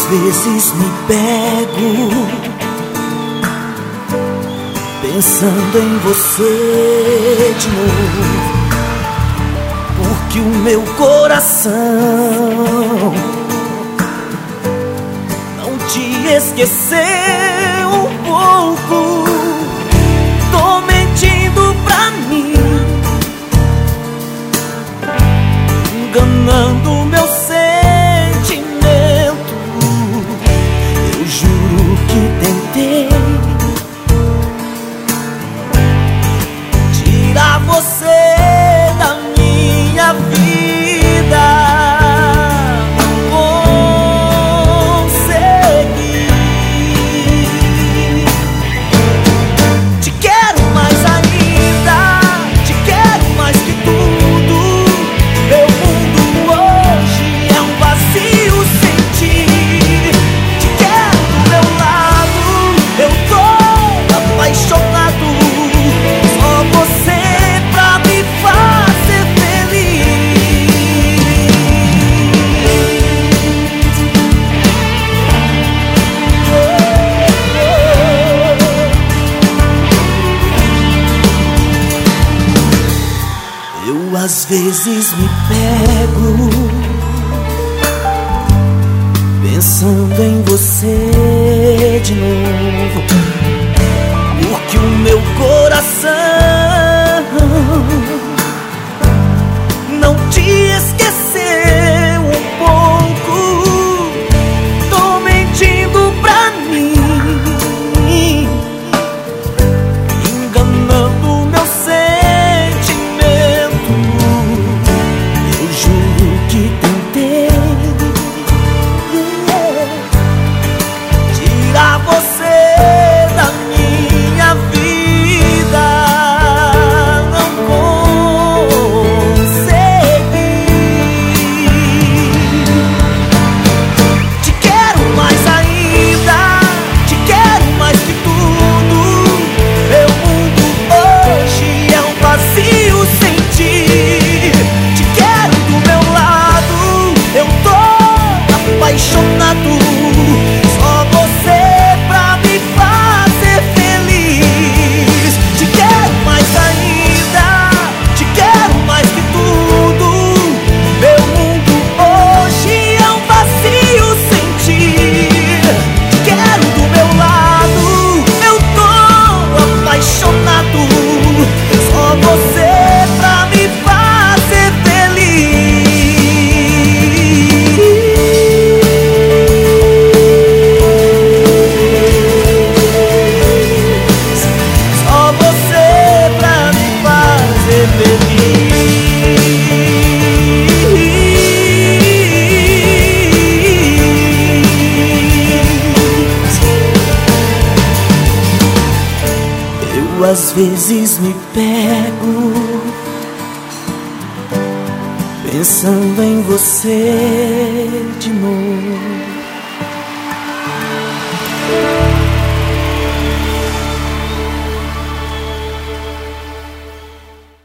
vezes me pego pensando em você de novo, porque o meu coração não te esqueceu um pouco. Tô mentindo pra mim, enganando meu sentimento. Eu juro que tentei tirar você da minha vida, não consegui. Te quero mais ainda, te quero mais que tudo. Meu mundo hoje é um vazio sem ti. Te quero do meu lado, eu tô apaixonado. Só você pra me fazer feliz. Eu às vezes me pego pensando em você de novo, porque o meu coração não te esqueceu um pouco. Tô mentindo pra mim, enganando meu sentimento. Eu juro que tentei tirar você da minha vida, não consegui. Te quero mais ainda, te quero mais que tudo. Meu mundo hoje é um vazio sem ti. Te quero do meu lado, eu tô apaixonado. Só você pra me fazer feliz. Te quero mais ainda, te quero mais que tudo. Meu mundo hoje é um vazio sem ti. Te quero do meu lado, eu tô apaixonado. Só você pra me fazer feliz. Só você pra me fazer feliz. Eu às vezes me pego pensando em você de novo.